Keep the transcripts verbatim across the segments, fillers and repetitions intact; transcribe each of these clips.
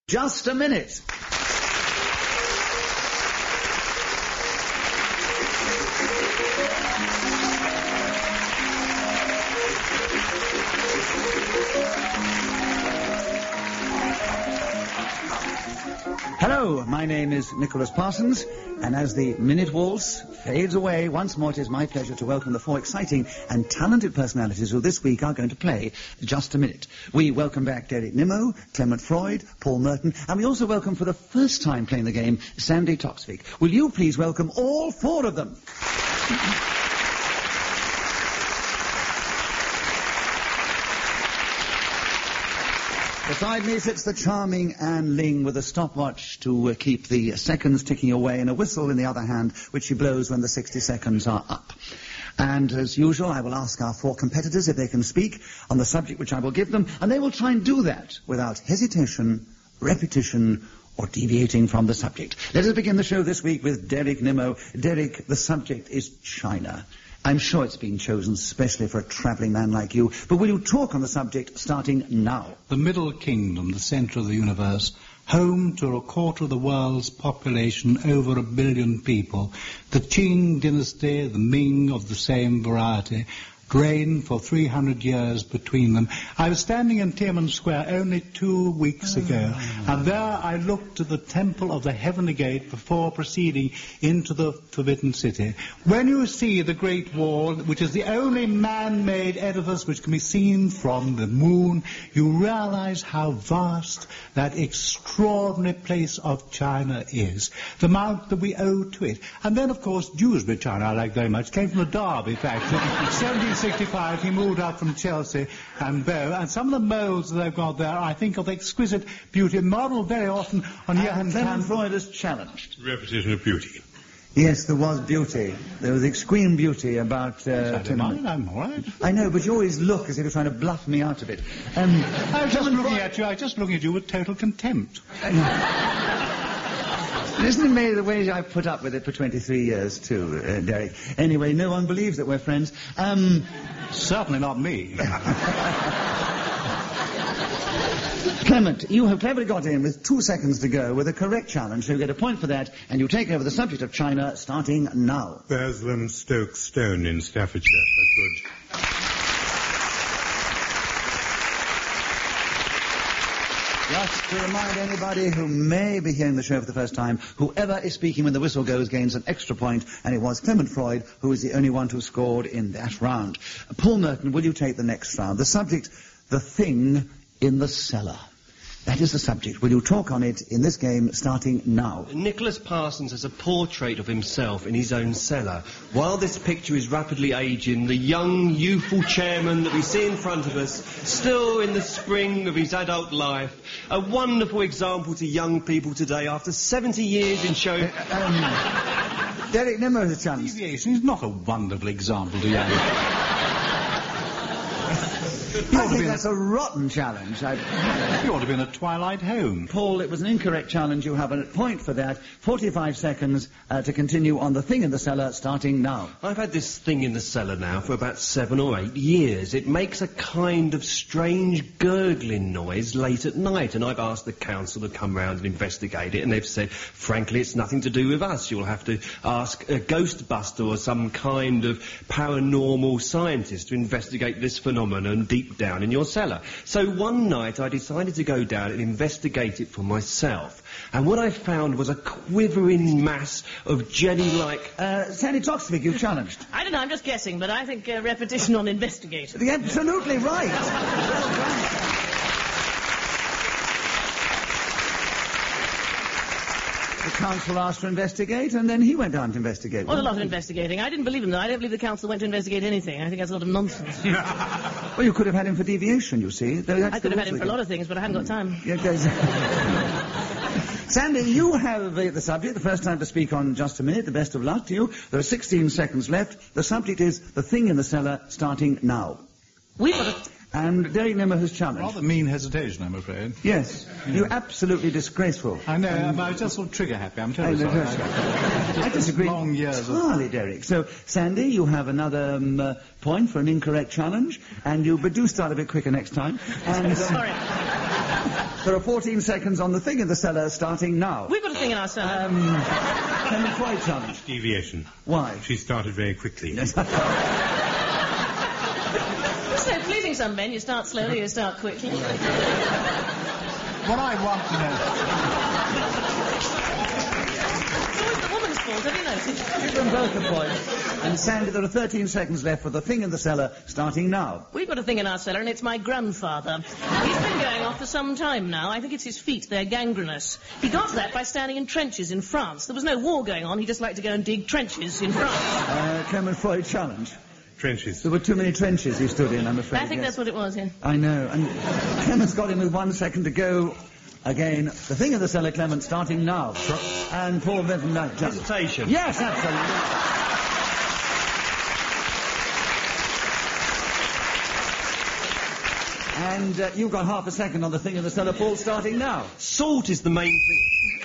Just a minute. Hello, my name is Nicholas Parsons, and as the minute waltz fades away, once more it is my pleasure to welcome the four exciting and talented personalities who this week are going to play Just a Minute. We welcome back Derek Nimmo, Clement Freud, Paul Merton, and we also welcome for the first time playing the game, Sandy Toksvig. Will you please welcome all four of them? Beside me sits the charming Anne Ling with a stopwatch to uh, keep the seconds ticking away and a whistle in the other hand, which she blows when the sixty seconds are up. And as usual, I will ask our four competitors if they can speak on the subject which I will give them, and they will try and do that without hesitation, repetition, or deviating from the subject. Let us begin the show this week with Derek Nimmo. Derek, the subject is China. I'm sure it's been chosen specially for a travelling man like you, but will you talk on the subject starting now? The Middle Kingdom, the centre of the universe, home to a quarter of the world's population, over a billion people. The Qing dynasty, the Ming of the same variety, reigned for three hundred years between them. I was standing in Tiananmen Square only two weeks ago, and there I looked to the Temple of the Heavenly Gate before proceeding into the Forbidden City. When you see the Great Wall, which is the only man-made edifice which can be seen from the moon, you realize how vast that extraordinary place of China is, the amount that we owe to it. And then, of course, Dewsbury China, I like very much, came from the Derby factory. seventeen sixty-five, he moved out from Chelsea and Bow, and some of the moulds that they've got there, I think, of exquisite beauty, modelled very often on Johann Clement Freud is challenged. Repetition of beauty. Yes, there was beauty. There was extreme beauty about uh, I don't mind, I'm all right. I know, but you always look as if you're trying to bluff me out of it. Um, I was just looking Freud... at you, I was just looking at you with total contempt. Isn't it made the way I've put up with it for twenty-three years, too, uh, Derek? Anyway, no one believes that we're friends. Um... Certainly not me. Clement, you have cleverly got in with two seconds to go with a correct challenge, so you get a point for that, and you take over the subject of China starting now. Basildon-Stoke Stone in Staffordshire. A good... Just to remind anybody who may be hearing the show for the first time, whoever is speaking when the whistle goes gains an extra point, and it was Clement Freud who was the only one who scored in that round. Paul Merton, will you take the next round? The subject, the thing in the cellar. That is the subject. Will you talk on it in this game starting now? Nicholas Parsons has a portrait of himself in his own cellar. While this picture is rapidly aging, the young, youthful chairman that we see in front of us, still in the spring of his adult life, a wonderful example to young people today after seventy years in show... Uh, um, Derek Nimmo has a chance. Deviation is not a wonderful example to young people. I think that's a rotten challenge. I've... You ought to be in a Twilight home. Paul, it was an incorrect challenge. You have a point for that. forty-five seconds uh, to continue on the thing in the cellar, starting now. I've had this thing in the cellar now for about seven or eight years. It makes a kind of strange gurgling noise late at night, and I've asked the council to come round and investigate it, and they've said, frankly, it's nothing to do with us. You'll have to ask a Ghostbuster or some kind of paranormal scientist to investigate this phenomenon deep down in your cellar. So one night I decided to go down and investigate it for myself. And what I found was a quivering mass of jelly-like... Uh, Sandy Toksvig, you've challenged. I don't know, I'm just guessing, but I think uh, repetition on investigate. Absolutely right. Well done. The council asked to investigate, and then he went down to investigate. What a lot of investigating. I didn't believe him, though. I don't believe the council went to investigate anything. I think that's a lot of nonsense. Well, you could have had him for deviation, you see. I could have had him for a lot of things, but I haven't got time. Yeah, Sandy, you have uh, the subject, the first time to speak on Just a Minute. The best of luck to you. There are sixteen seconds left. The subject is the thing in the cellar, starting now. We've got a... And Derek Nimmo has challenged. Rather mean hesitation, I'm afraid. Yes. Yeah. You're absolutely disgraceful. I know, um, I was just sort of trigger-happy. I'm terribly sorry. I, I disagree. Long years entirely, of... Derek. So, Sandy, you have another um, uh, point for an incorrect challenge, and you but do start a bit quicker next time. And, Sorry. There are fourteen seconds on the thing in the cellar, starting now. We've got a thing in our cellar. Um, Clement Freud challenge. Deviation. Why? She started very quickly. Yes. So pleasing some men, you start slowly, you start quickly. What I want to know... It's always the woman's fault, have you noticed? Give them both a point. And Sandy, there are thirteen seconds left for the thing in the cellar, starting now. We've got a thing in our cellar, and it's my grandfather. He's been going off for some time now. I think it's his feet. They're gangrenous. He got that by standing in trenches in France. There was no war going on. He just liked to go and dig trenches in France. Uh, Clement Freud challenge. Trenches. There were too many trenches he stood in, I'm afraid. I think yes. that's what it was, yeah. I know. And Clement's got him with one second to go. Again, the thing in the cellar, Clement, starting now. And Paul Benton, no, just... Hesitation. Yes, absolutely. And uh, you've got half a second on the thing in the cellar, Paul, starting now. Salt is the main thing.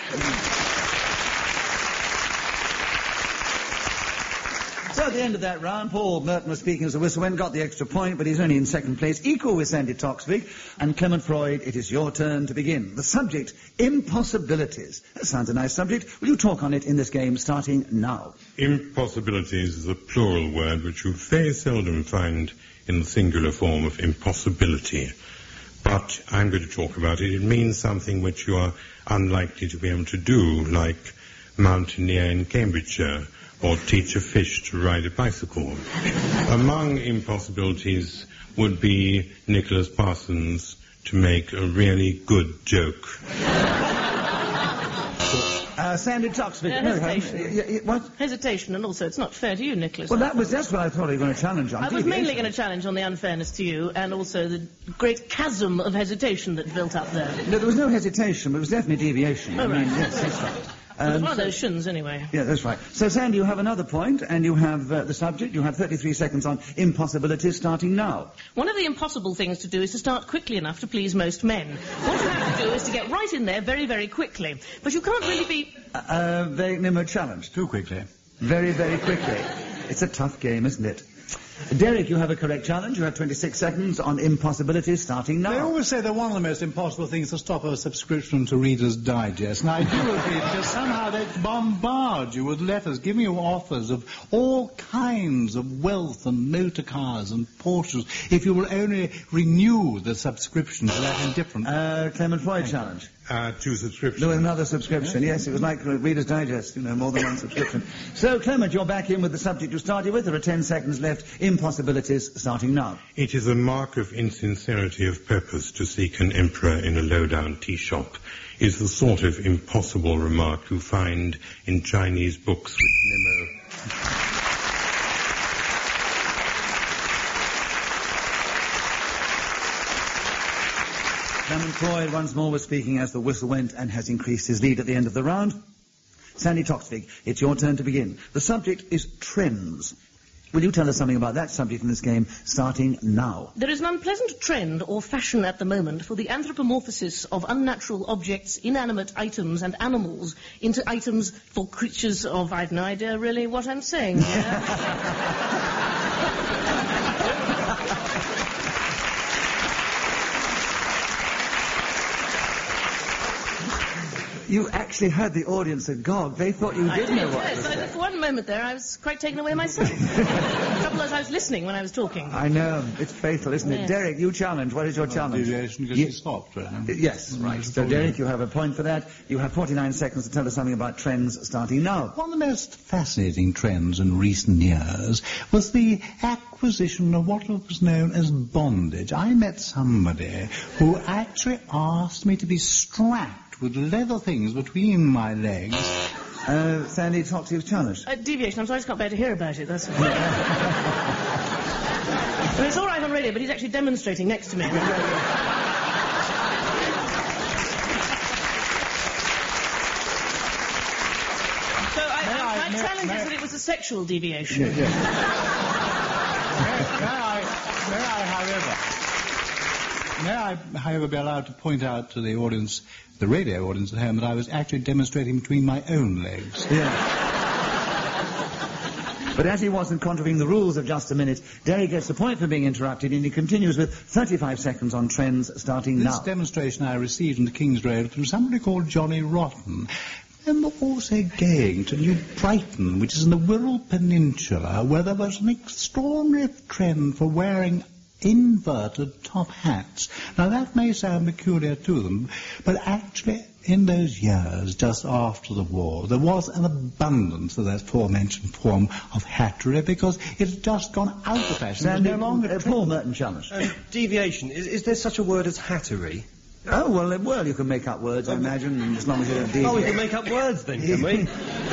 So at the end of that round, Paul Merton was speaking as a whistle went, got the extra point, but he's only in second place, equal with Sandy Toksvig. And Clement Freud, it is your turn to begin. The subject, impossibilities. That sounds a nice subject. Will you talk on it in this game, starting now? Impossibilities is a plural word which you very seldom find in the singular form of impossibility. But I'm going to talk about it. It means something which you are unlikely to be able to do, like mountaineer in Cambridgeshire, or teach a fish to ride a bicycle. Among impossibilities would be Nicholas Parsons to make a really good joke. Uh, Sandy Toksvig. Uh, no, hesitation. um, y- y- what? Hesitation, and also it's not fair to you, Nicholas. Well, that was that's what I thought you were going to challenge on. I was Deviation. mainly going to challenge on the unfairness to you, and also the great chasm of hesitation that built up there. No, there was no hesitation, but it was definitely deviation. Oh, I mean, right. yes, that's right. Well, it's Um, one of so- those shins, anyway. Yeah, that's right. So, Sandy, you have another point, and you have uh, the subject. You have thirty-three seconds on impossibilities, starting now. One of the impossible things to do is to start quickly enough to please most men. What you have to do is to get right in there very, very quickly. But you can't really be... Uh, uh, very Nimmo challenge. Too quickly. Very, very quickly. It's a tough game, isn't it? Derek, you have a correct challenge. You have twenty-six seconds on impossibilities, starting They now. always say that one of the most impossible things is to stop a subscription to Reader's Digest. And I do agree, because somehow they bombard you with letters giving you offers of all kinds of wealth and motor cars and Porsches if you will only renew the subscription to that indifferent. Uh, Clement Freud challenge. Uh, two subscriptions. There was another subscription, yes, it was like Reader's Digest, you know, more than one subscription. So, Clement, you're back in with the subject you started with. There are ten seconds left. Impossibilities, starting now. It is a mark of insincerity of purpose to seek an emperor in a low-down tea shop. Is the sort of impossible remark you find in Chinese books which Nemo... Clement Freud once more was speaking as the whistle went and has increased his lead at the end of the round. Sandy Toksvig, it's your turn to begin. The subject is trends. Will you tell us something about that subject in this game, starting now? There is an unpleasant trend or fashion at the moment for the anthropomorphosis of unnatural objects, inanimate items and animals into items for creatures of... I've no idea really what I'm saying here. You actually had the audience agog. They thought you I did did, know what yes. to I, say. for one moment there, I was quite taken away myself. The trouble is I was listening when I was talking. I know. It's fatal, isn't it? Yes. Derek, you challenge. What is your challenge? Deviation because Ye- she stopped. Right? Yes, right. So, Derek, you have a point for that. You have forty-nine seconds to tell us something about trends starting now. One of the most fascinating trends in recent years was the acquisition of what was known as bondage. I met somebody who actually asked me to be strapped with leather things between my legs. Uh, Sandy Toksvig's challenge. Uh, deviation, I'm sorry I just can't bear to hear about it, that's all. I mean, it's all right on radio, but he's actually demonstrating next to me. Uh, So I, I, my may- challenge may- is that it was a sexual deviation. Yeah, yeah. May I, may I, however, may I, however, be allowed to point out to the audience, the radio audience at home, that I was actually demonstrating between my own legs. Yeah. But as he wasn't contravening the rules of Just a Minute, Derek gets the point for being interrupted, and he continues with thirty-five seconds on trends starting This now. demonstration I received in the King's Road from somebody called Johnny Rotten. And also going to New Brighton, which is in the Wirral Peninsula, where there was an extraordinary trend for wearing inverted top hats. Now that may sound peculiar to them, but actually in those years just after the war there was an abundance of that aforementioned form of hattery because it had just gone out of fashion. Sandy, no longer uh, Paul Merton challenge. Um, deviation. Is, is there such a word as hattery? Oh, well, uh, well, you can make up words, I imagine, as long as you don't deviate. Oh, we can make up words then, can we?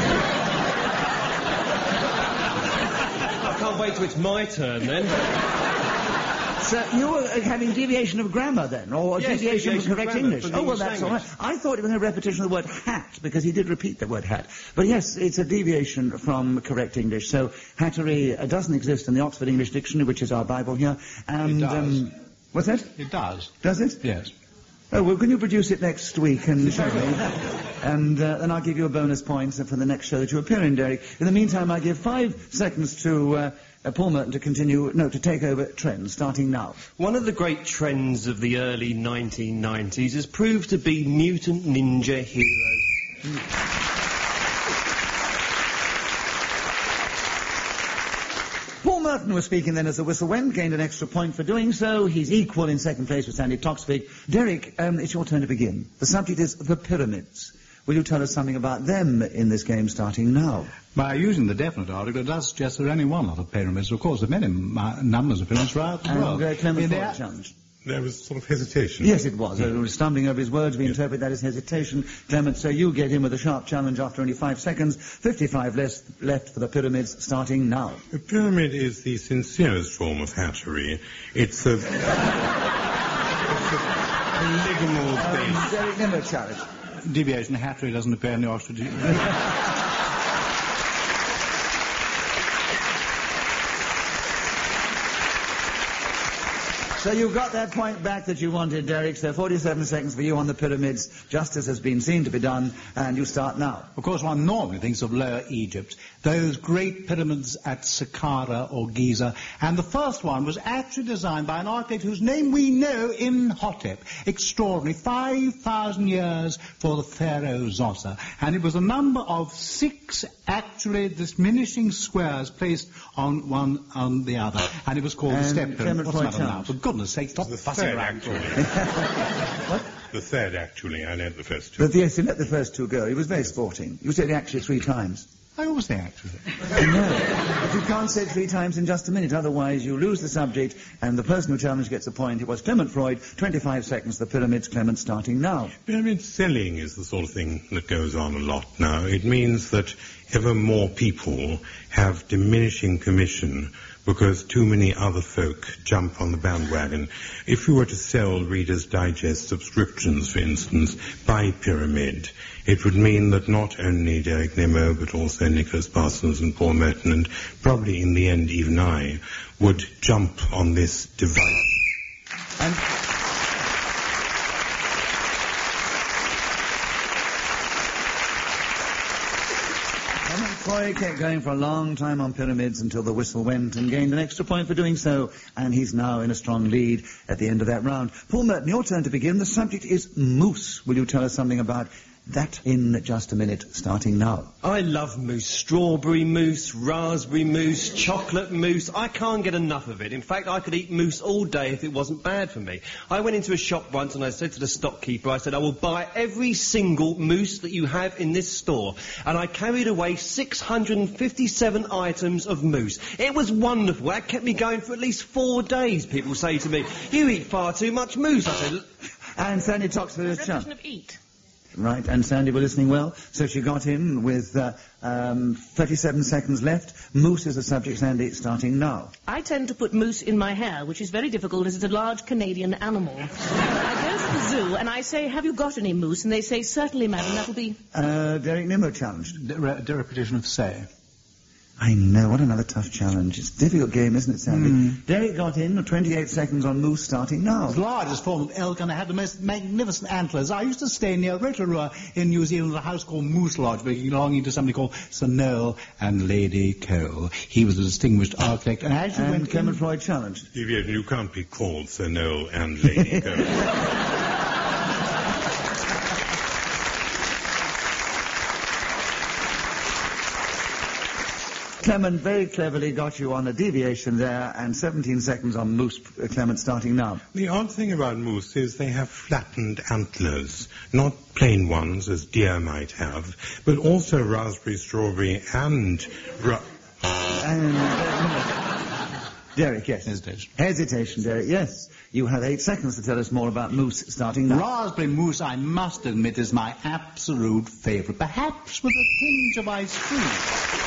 I can't wait till it's my turn then. So you were uh, having deviation of grammar then, or Yes, deviation, deviation of correct of grammar English? from the Oh, well, English that's all language. right. I thought it was a repetition of the word hat, because he did repeat the word hat. But yes, it's a deviation from correct English. So hattery uh, doesn't exist in the Oxford English Dictionary, which is our Bible here. And, It does. Um, what's that? It does. Does it? Yes. Oh, well, can you produce it next week and show me? And uh, then I'll give you a bonus point for the next show that you appear in, Derek. In the meantime, I give five seconds to uh, uh, Paul Merton to continue, no, to take over trends, starting now. One of the great trends of the early nineteen nineties has proved to be mutant ninja heroes. Paul Merton was speaking then as the whistle went, gained an extra point for doing so. He's equal in second place with Sandy Toksvig. Derek, um, it's your turn to begin. The subject is the pyramids. Will you tell us something about them in this game starting now? By using the definite article, it does suggest there are only one lot of pyramids. Of course, there are many uh, numbers of pyramids throughout the And world. uh, Clement In Ford the- challenge. There was sort of hesitation. Yes, it was. Uh, stumbling over his words, we interpret that as hesitation. Clement, so you get in with a sharp challenge after only five seconds. fifty-five less left for the pyramids, starting now. A pyramid is the sincerest form of hattery. It's a... it's a polygonal base. Um, Derek Nimmer challenge. Deviation hattery doesn't appear in the Oxford. So you got that point back that you wanted, Derek. So forty-seven seconds for you on the pyramids, just as has been seen to be done, and you start now. Of course, one normally thinks of Lower Egypt, those great pyramids at Saqqara or Giza, and the first one was actually designed by an architect whose name we know, Imhotep. Extraordinary, five thousand years for the pharaoh Zoser, and it was a number of six actually diminishing squares placed on one on the other, and it was called And the step pyramid. Clement What's the matter Freud now? For goodness sake, stop The fussing third, around. actually. What? The third, actually. I know the first two. But yes, he let the first two go. He was very sporting. You said it actually three times. I always say actually. No, but you can't say it three times in just a minute, otherwise you lose the subject, and the person who challenged gets a point. It was Clement Freud, twenty-five seconds, the pyramids, Clement, starting now. Pyramid selling is the sort of thing that goes on a lot now. It means that ever more people have diminishing commission because too many other folk jump on the bandwagon. If you were to sell Reader's Digest subscriptions, for instance, by pyramid, it would mean that not only Derek Nimmo, but also Nicholas Parsons and Paul Merton, and probably in the end even I, would jump on this device. And Clement Freud kept going for a long time on pyramids until the whistle went and gained an extra point for doing so, and he's now in a strong lead at the end of that round. Paul Merton, your turn to begin. The subject is mousse. Will you tell us something about that in just a minute, starting now? I love mousse. Strawberry mousse, raspberry mousse, chocolate mousse. I can't get enough of it. In fact, I could eat mousse all day if it wasn't bad for me. I went into a shop once and I said to the stockkeeper, I said, I will buy every single mousse that you have in this store. And I carried away six hundred fifty-seven items of mousse. It was wonderful. That kept me going for at least four days. People say to me, you eat far too much mousse. I said, And Sandy talks for his chance. Repetition of eat. Right, and Sandy were listening well, so she got in with uh, um, thirty-seven seconds left. Moose is the subject, Sandy, starting now. I tend to put moose in my hair, which is very difficult as it's a large Canadian animal. I go to the zoo and I say, have you got any moose? And they say, certainly, madam, that'll be... Uh, Derek Nimmo challenged. The, re- the repetition of say. I know, what another tough challenge. It's a difficult game, isn't it, Sandy? Mm. Derek got in, twenty-eight seconds on Moose starting now. It was the largest form of elk and it had the most magnificent antlers. I used to stay near Rotorua in New Zealand at a house called Moose Lodge, belonging to somebody called Sir Noel and Lady Cole. He was a distinguished architect. And as you And went Clement in... Freud challenged. Deviation, you can't be called Sir Noel and Lady Cole. Clement very cleverly got you on a deviation there, and seventeen seconds on Moose. uh, Clement starting now. The odd thing about moose is they have flattened antlers, not plain ones as deer might have, but also raspberry, strawberry, and... Ra- And, uh, Derek, yes. Hesitation. Hesitation, Derek, yes. You have eight seconds to tell us more about Moose starting now. Raspberry mousse, I must admit, is my absolute favourite, perhaps with a tinge of ice cream.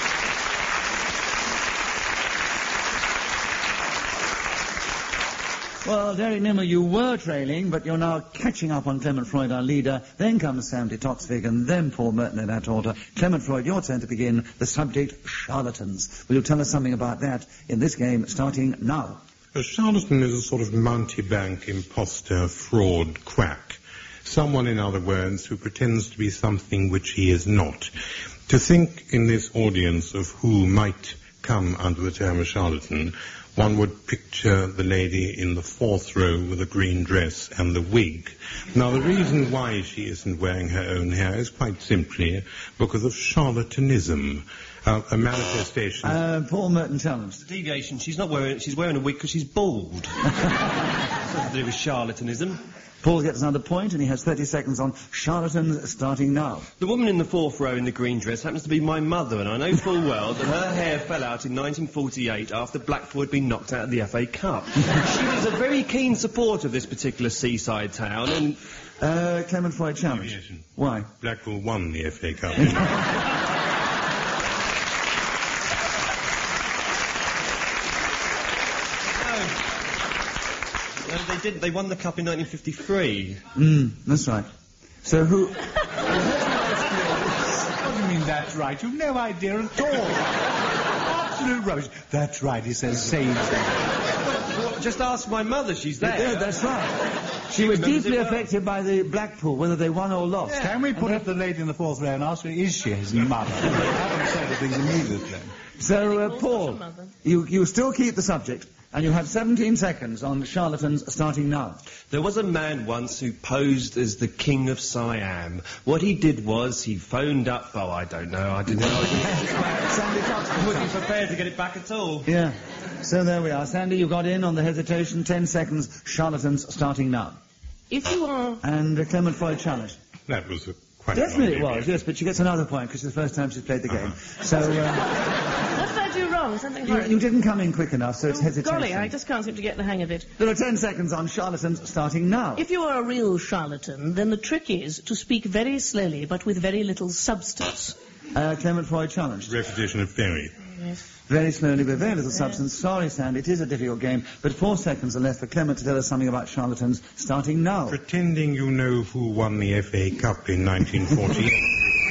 Well, Derek Nimmer, you were trailing, but you're now catching up on Clement Freud, our leader. Then comes Sandy Toksvig, and then Paul Merton at that order. Clement Freud, your turn to begin. The subject, charlatans. Will you tell us something about that in this game, starting now? A charlatan is a sort of mountebank, imposter, fraud, quack. Someone, in other words, who pretends to be something which he is not. To think in this audience of who might come under the term a charlatan, one would picture the lady in the fourth row with the green dress and the wig. Now, the reason why she isn't wearing her own hair is quite simply because of charlatanism, uh, a manifestation. Uh, Paul Merton challenged. Deviation, she's not wearing, she's wearing a wig because she's bald. It's nothing to do with charlatanism. Paul gets another point, and he has thirty seconds on charlatans starting now. The woman in the fourth row in the green dress happens to be my mother, and I know full well that her hair fell out in nineteen forty-eight after Blackpool had been knocked out of the F A Cup. She was a very keen supporter of this particular seaside town, and... Uh, Clement Freud challenge. Deviation. Why? Blackpool won the F A Cup. No, they didn't. They won the cup in nineteen fifty-three. Mm, that's right. So who... What do you mean, that's right? You've no idea at all. Absolute rubbish. That's right, he says sage. Well, just ask my mother, she's there. Yeah, that's right. She was remembers deeply it well. affected by the Blackpool, whether they won or lost. Can we put up the lady in the fourth row and ask her, is she his mother? I haven't said the things immediately. So, uh, Paul's Paul, not your mother. you, you still keep the subject, and you have seventeen seconds on charlatans starting now. There was a man once who posed as the king of Siam. What he did was he phoned up... Oh, I don't know. I didn't know. Sandy I wasn't Fox. prepared to get it back at all. Yeah. So there we are. Sandy, you got in on the hesitation. Ten seconds. Charlatans starting now. If you are... And uh, Clement Freud challenge. That was a quite Definitely it long was, yes, but she gets another point because it's the first time she's played the game. So, uh, What did I do wrong? Something you, horrible. you didn't come in quick enough, so it's Oh, hesitation. golly, I just can't seem to get the hang of it. There are ten seconds on charlatans starting now. If you are a real charlatan, then the trick is to speak very slowly, but with very little substance. Uh, Clement Freud challenged. Repetition of very. Yes. Very slowly with very little substance. Sorry, Sandy, it is a difficult game, but four seconds are left for Clement to tell us something about charlatans starting now. Pretending you know who won the F A Cup in nineteen forty-eight.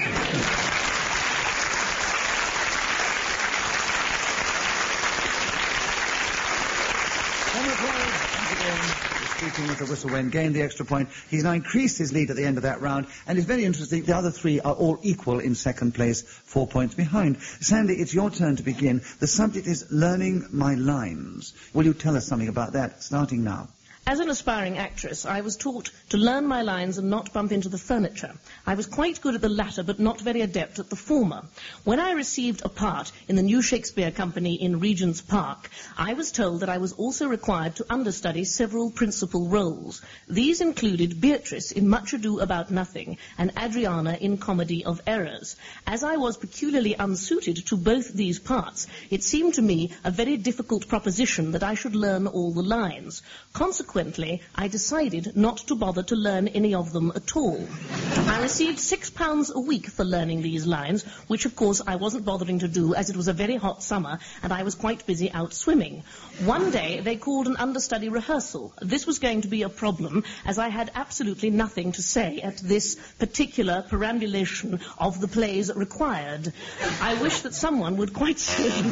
Speaking with the whistle when gained the extra point. He's now increased his lead at the end of that round, and it's very interesting. The other three are all equal in second place, four points behind. Sandy, it's your turn to begin. The subject is learning my lines. Will you tell us something about that, starting now? As an aspiring actress, I was taught to learn my lines and not bump into the furniture. I was quite good at the latter, but not very adept at the former. When I received a part in the New Shakespeare Company in Regent's Park, I was told that I was also required to understudy several principal roles. These included Beatrice in Much Ado About Nothing and Adriana in Comedy of Errors. As I was peculiarly unsuited to both these parts, it seemed to me a very difficult proposition that I should learn all the lines. Consequently, consequently, I decided not to bother to learn any of them at all. I received six pounds a week for learning these lines, which of course I wasn't bothering to do as it was a very hot summer and I was quite busy out swimming. One day they called an understudy rehearsal. This was going to be a problem as I had absolutely nothing to say at this particular perambulation of the plays required. I wish that someone would quite soon...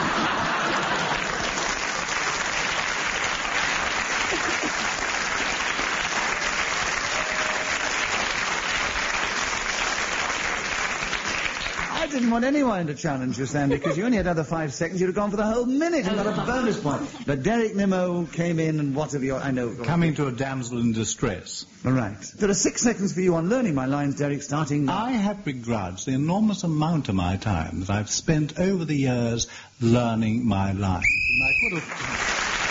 I didn't want anyone to challenge you, Sandy, because you only had another five seconds. You'd have gone for the whole minute and got a bonus point. But Derek Nimmo came in and what have you... I know... Coming to a damsel in distress. All right. There are six seconds for you on learning my lines, Derek, starting now. I have begrudged the enormous amount of my time that I've spent over the years learning my lines. And I could have...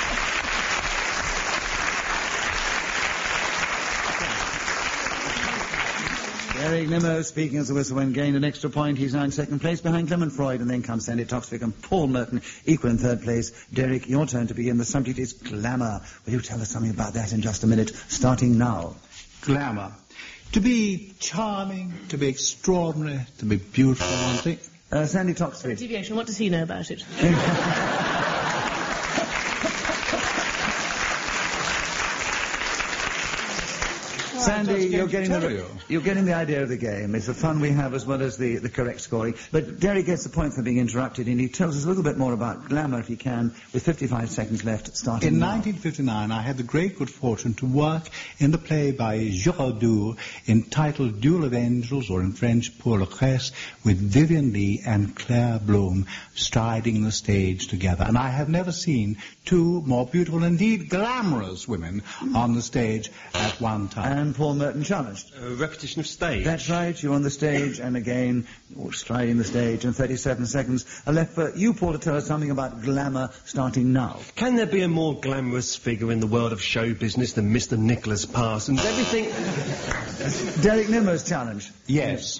Derek Nimmo, speaking as the whistle went, gained an extra point. He's now in second place behind Clement Freud, and then comes Sandy Toksvig and Paul Merton, equal in third place. Derek, your turn to begin. The subject is glamour. Will you tell us something about that in just a minute, starting now? Glamour. To be charming, to be extraordinary, to be beautiful, one thing. Uh, Sandy Toksvig. Deviation, what does he know about it? Sandy, you're getting, the, you. you're getting the idea of the game. It's the fun we have as well as the, the correct scoring. But Derek gets the point for being interrupted, and he tells us a little bit more about glamour, if he can, with fifty-five seconds left, starting In now. nineteen fifty-nine, I had the great good fortune to work in the play by Giraudoux entitled Duel of Angels, or in French, Pour le Crest, with Vivian Leigh and Claire Bloom striding the stage together. And I have never seen two more beautiful, indeed glamorous women on the stage at one time. And Paul Merton challenged. A repetition of stage. That's right, you're on the stage, and again, you're striding the stage, and thirty-seven seconds are left for you, Paul, to tell us something about glamour, starting now. Can there be a more glamorous figure in the world of show business than Mister Nicholas Parsons? Everything... Derek Nimmo's challenge. Yes.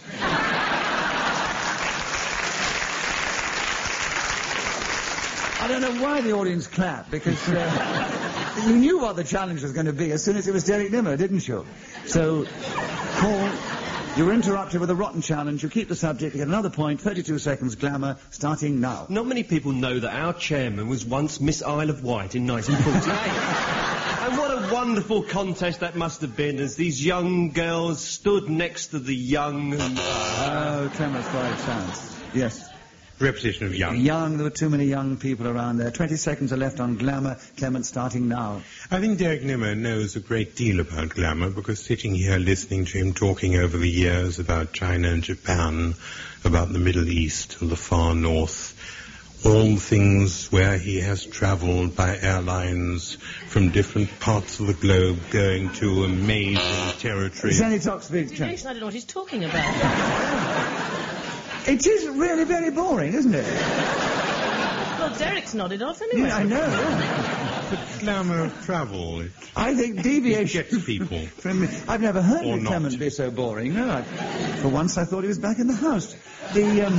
I don't know why the audience clapped, because uh, you knew what the challenge was going to be as soon as it was Derek Nimmo, didn't you? So, Paul, you were interrupted with a rotten challenge. You keep the subject, you get another point, thirty-two seconds, glamour, starting now. Not many people know that our chairman was once Miss Isle of Wight in nineteen forty-eight. And what a wonderful contest that must have been as these young girls stood next to the young... Uh, Oh, Clement's five sounds. Yes. Repetition of young. Young, there were too many young people around there. twenty seconds are left on glamour. Clement, starting now. I think Derek Nimmo knows a great deal about glamour because sitting here listening to him talking over the years about China and Japan, about the Middle East and the far north, all things where he has travelled by airlines from different parts of the globe going to amazing territory. Sandy Toksvig. Deviation, I don't know what he's talking about. It is really very boring, isn't it? Well, Derek's nodded off anyway. Yeah, I know. Yeah. The glamour of travel. It I think deviation... gets people. From, I've never heard Or of not. Clement be so boring. No, I, for once I thought he was back in the house. The, um...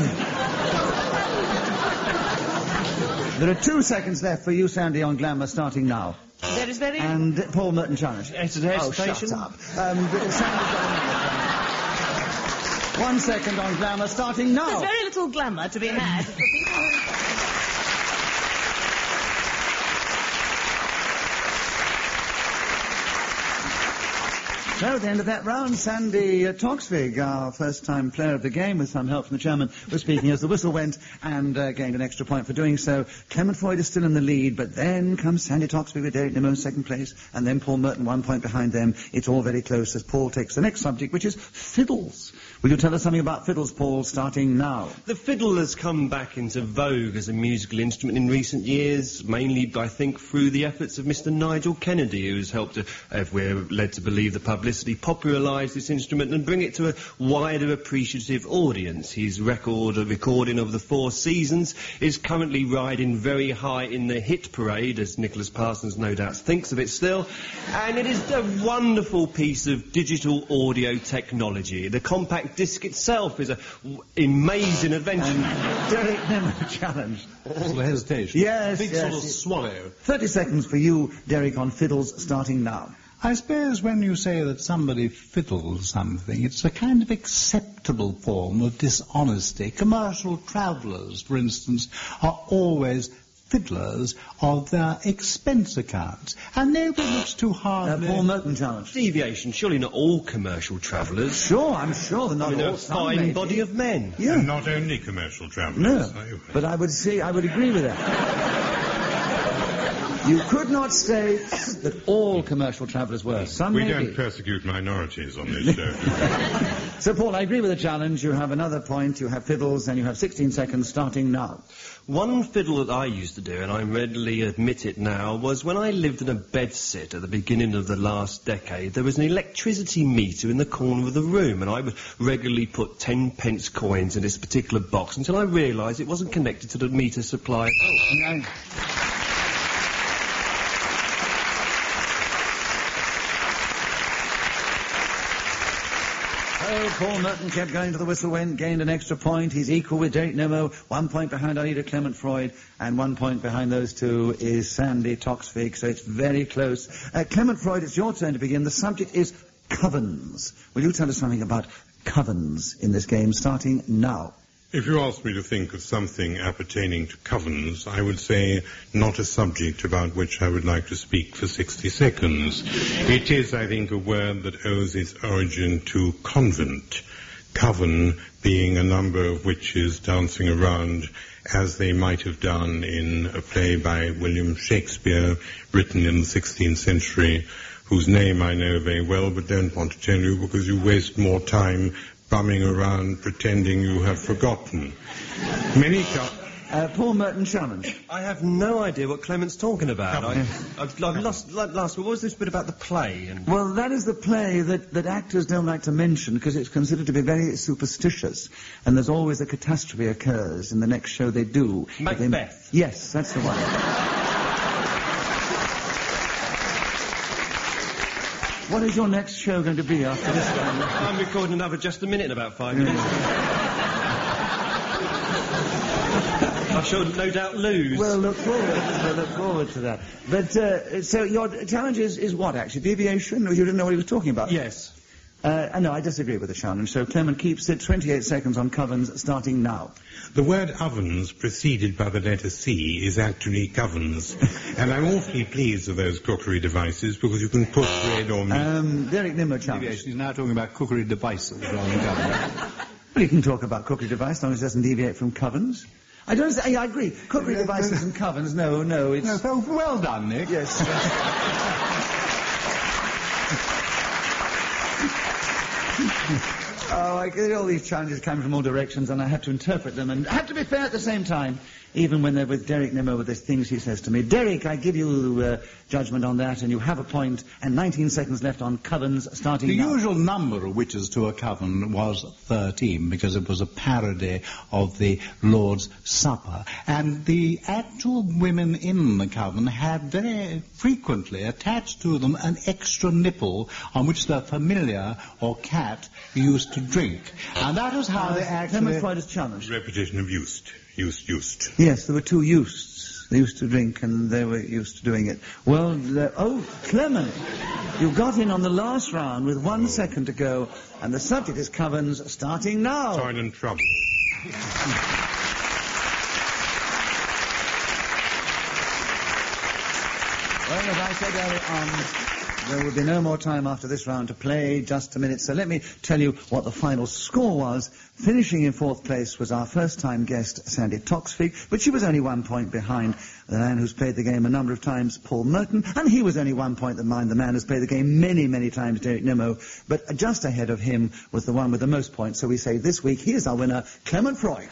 There are two seconds left for you, Sandy, on glamour, starting now. There is very... And Paul Merton challenge. It's an air Oh, station. shut up. Um, Sandy, one second on glamour, starting now. There's very little glamour to be had. for people who- So, at the end of that round, Sandy uh, Toksvig, our first-time player of the game, with some help from the chairman, was speaking as the whistle went and uh, gained an extra point for doing so. Clement Freud is still in the lead, but then comes Sandy Toksvig with Derek Nimmo in second place, and then Paul Merton one point behind them. It's all very close as Paul takes the next subject, which is fiddles. Will you tell us something about fiddles, Paul, starting now? The fiddle has come back into vogue as a musical instrument in recent years, mainly, I think, through the efforts of Mister Nigel Kennedy, who's helped, to, if we're led to believe the publicity, tirelessly popularise this instrument and bring it to a wider appreciative audience. His record, a recording of the Four Seasons, is currently riding very high in the hit parade, as Nicholas Parsons no doubt thinks of it still, and it is a wonderful piece of digital audio technology. The compact disc itself is an amazing invention. Derek Nimmo challenge. Little hesitation. Yes, Big yes, sort of yes. swallow. thirty seconds for you, Derek, on fiddles, starting now. I suppose when you say that somebody fiddles something, it's a kind of acceptable form of dishonesty. Commercial travellers, for instance, are always fiddlers of their expense accounts. And nobody looks too hard. Uh, Paul Merton challenge. Deviation, surely not all commercial travellers. Sure, I'm sure they're not I mean, they're all. a Some fine may body be. of men. Yeah. And not only commercial No, travellers. but I would say, I would agree with that. You could not say that all commercial travellers were. Some We may don't be. persecute minorities on this show. So, Paul, I agree with the challenge. You have another point, you have fiddles, and you have sixteen seconds starting now. One fiddle that I used to do, and I readily admit it now, was when I lived in a bedsit at the beginning of the last decade. There was an electricity meter in the corner of the room, and I would regularly put ten pence coins in this particular box until I realised it wasn't connected to the meter supply. No. Oh, Paul Merton kept going to the whistle, went, gained an extra point. He's equal with Derek Nimmo, one point behind Anita Clement Freud, and one point behind those two is Sandy Toksvig, so it's very close. Uh, Clement Freud, it's your turn to begin. The subject is covens. Will you tell us something about covens in this game, starting now? If you asked me to think of something appertaining to covens, I would say not a subject about which I would like to speak for sixty seconds. It is, I think, a word that owes its origin to convent. Coven being a number of witches dancing around as they might have done in a play by William Shakespeare, written in the sixteenth century, whose name I know very well but don't want to tell you because you waste more time bumming around pretending you have forgotten. Many co- Uh, Paul Merton challenge. I have no idea what Clement's talking about. I, Come I've, I've lost la- last. What was this bit about the play? And Well, that is the play that, that actors don't like to mention because it's considered to be very superstitious. And there's always a catastrophe occurs in the next show they do. Macbeth. They, yes, that's the one. What is your next show going to be after this one? I'm recording another Just a Minute in about five minutes. I shall no doubt lose. We'll look forward. We'll look forward to that. But uh, so your challenge is, is what actually? Deviation? Or you didn't know what he was talking about? Yes. Uh, no, I disagree with the challenge. So Clement keeps it. twenty-eight seconds on covens, starting now. The word ovens preceded by the letter C is actually covens. And I'm awfully pleased with those cookery devices because you can put bread or meat. Um, Derek Nimmo challenge. Deviation. He's now talking about cookery devices rather than government. Well, you can talk about cookery device as long as it doesn't deviate from covens. I don't say, I agree. Cookery devices and covens, no, no, it's... No, so well done, Nick. Yes. Oh, I get all these challenges coming from all directions, and I have to interpret them, and I have to be fair at the same time, even when they're with Derek Nimmo with the things he says to me. Derek, I give you uh, judgment on that, and you have a point, and nineteen seconds left on covens, starting The now. usual number of witches to a coven was thirteen, because it was a parody of the Lord's Supper. And the actual women in the coven had very frequently attached to them an extra nipple on which their familiar or cat used to drink. And that was how they actually... Clement Freud is challenged. Repetition of used. Used, used. Yes, there were two youths. They used to drink and they were used to doing it. Well, the, oh, Clement, you got in on the last round with one second to go, and the subject is covens, starting now. Toil and trouble. Well, as I said earlier on, there will be no more time after this round to play, just a minute. So let me tell you what the final score was. Finishing in fourth place was our first-time guest, Sandy Toksvig, but she was only one point behind the man who's played the game a number of times, Paul Merton, and he was only one point behind the man who's played the game many, many times, Derek Nimmo. But just ahead of him was the one with the most points. So we say this week, here's our winner, Clement Freud.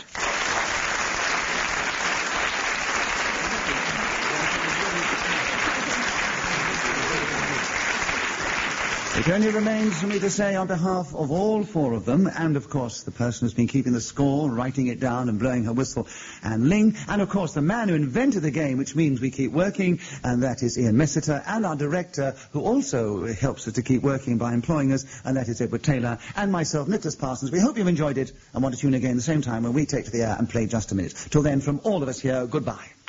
It only remains for me to say on behalf of all four of them, and of course the person who's been keeping the score, writing it down and blowing her whistle, Anne Ling, and of course the man who invented the game, which means we keep working, and that is Ian Messiter, and our director, who also helps us to keep working by employing us, and that is Edward Taylor, and myself, Nicholas Parsons. We hope you've enjoyed it, and want to tune in again the same time when we take to the air and play Just a Minute. Till then, from all of us here, goodbye.